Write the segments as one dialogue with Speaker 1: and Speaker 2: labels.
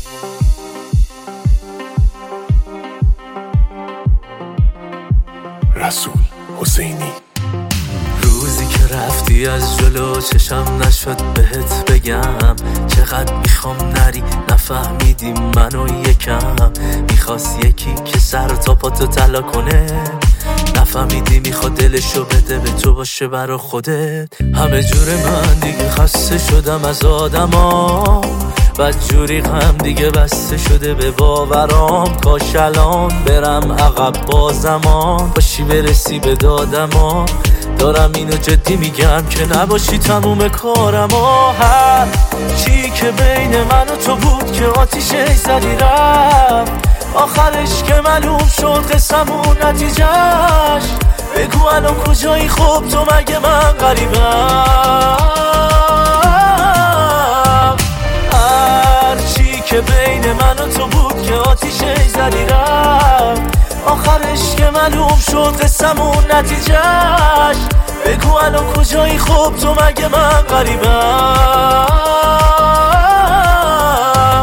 Speaker 1: رسول حسینی.
Speaker 2: روزی که رفتی از جلو چشم نشد بهت بگم چقدر میخوام نری، نفهمیدی منو یکم. میخواست یکی که سر تا پاتو طلا کنه، نفهمیدی میخواد دلشو بده به تو باشه برا خودت. همه جور من دیگه خسته شدم از آدما، بدجوری غم دیگه بسته شده به باورام. کاش الان برم عقب با زمان، باشی برسی به دادما. دارم اینو جدی میگم که نباشی تموم کارم. هر چی که بین من و تو بود که آتیشه زدی رفت، آخرش که معلوم شد قسمون نتیجهش. بگو الان کجایی؟ خب تو مگه من غریبم؟ هر چی که بین من و تو بود که آتیشه زدی رفت، آخرش که معلوم شد قسمون نتیجهش. بگو الان کجایی؟ خب تو مگه من غریبم؟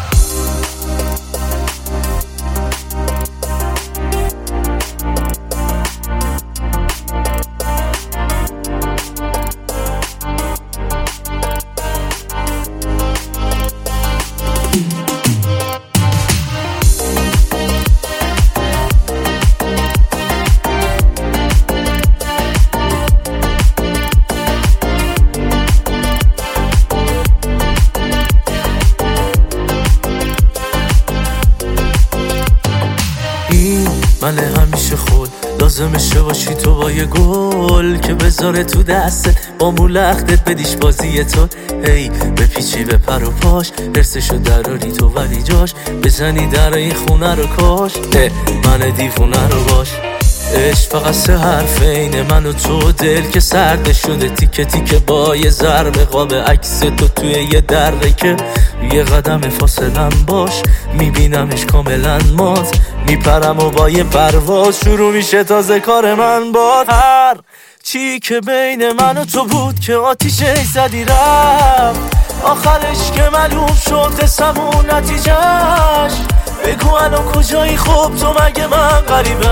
Speaker 2: من همیشه خود لازمشه باشی تو با یه گل که بذاره تو دستت، با مولختت بدیش بازی تو. هی بپیچی به پر و پاش، درسشو دراری تو ولی جاش بزنی در این خونه رو کاش. من دیوونه رو باش. عشق فقط سه حرف اینه من و تو، دل که سرد شده تیکه تیکه با یه ضربه قاب عکس تو توی یه دره که یه قدم فاصلم باش. میبینمش کاملا مات، میپرم و با یه پرواز شروع میشه تازه کار من باد. هر چی که بین من و تو بود که آتیشه زدی رفت، آخرش که معلوم شد قسمون نتیجهش. بگو الان کجایی؟ خب تو مگه من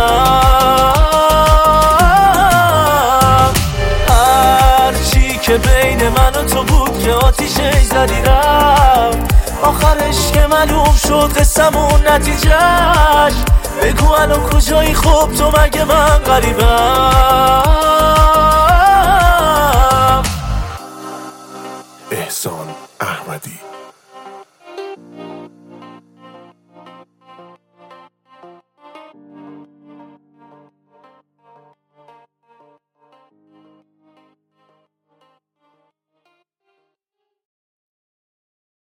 Speaker 2: غریبم؟ هر چی که بین من و تو بود که آتیشه زدی رفت، آخرش که معلوم شد قسمون نتیجهش. بگو الان کجایی؟ خب تو مگه من غریبم؟
Speaker 1: احسان احمدی.